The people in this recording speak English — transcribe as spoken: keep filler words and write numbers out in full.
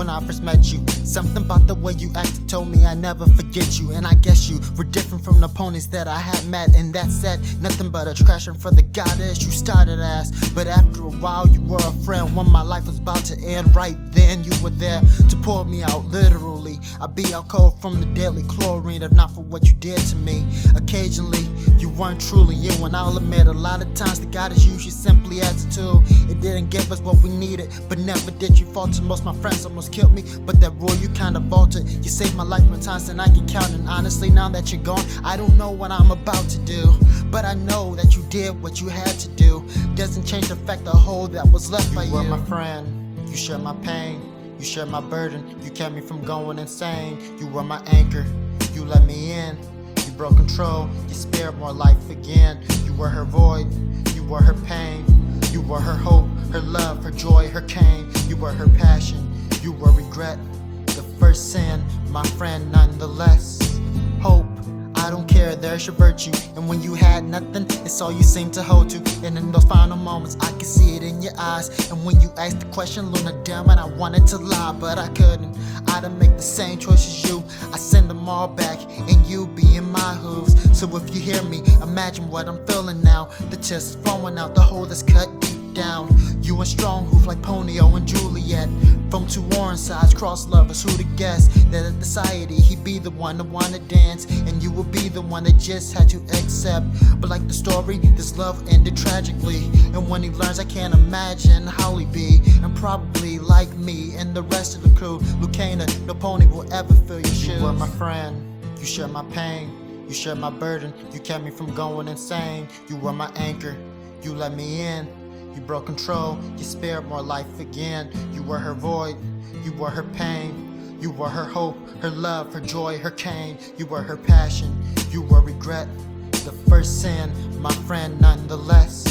when I first met you. Something about the way you acted told me I never forget you. And I guess you were different from the ponies that I had met. And that said, nothing but a crashing for the goddess you started as. But after a while you were a friend. When my life was about to end, right then you were there to pull me out, literally. I'd be out cold from the deadly chlorine if not for what you did to me. Occasionally you weren't truly you, and I'll admit a lot of times the goddess used you simply as a tool. It didn't give us what we needed, but never did you falter. Most of my friends almost killed me, but that rule you kinda vaulted. You saved my life more times than I can count, and honestly now that you're gone, I don't know what I'm about to do. But I know that you did what you had to do. Doesn't change the fact the hole that was left by you. You were my friend, you shared my pain, you shared my burden, you kept me from going insane. You were my anchor, you let me in. You broke control, you spared more life again. You were her void, you were her pain. You were her hope, her love, her joy, her cane. You were her passion, you were regret. The first sin, my friend nonetheless. Hope, I don't care, there's your virtue. And when you had nothing, it's all you seem to hold to. And in those final moments, I could see it in your eyes. And when you asked the question, Luna, damn it, I wanted to lie, but I couldn't. I didn't make the same choice as you. I send them all back, and you be in my hooves. So if you hear me, imagine what I'm feeling now. The tears flowing out, the hole that's cut deep down. You and strong hoof like Ponyo and Juliet. From two orange sides, cross lovers, who to guess that in society he'd be the one to wanna dance, and you would be the one that just had to accept. But like the story, this love ended tragically, and when he learns, I can't imagine how he'd be. And probably like me and the rest of the crew, Lucana, no pony will ever fill your shoes. You were my friend, you shared my pain, you shared my burden, you kept me from going insane. You were my anchor, you let me in. You broke control, you spared more life again. You were her void, you were her pain. You were her hope, her love, her joy, her cane. You were her passion, you were regret. The first sin, my friend nonetheless.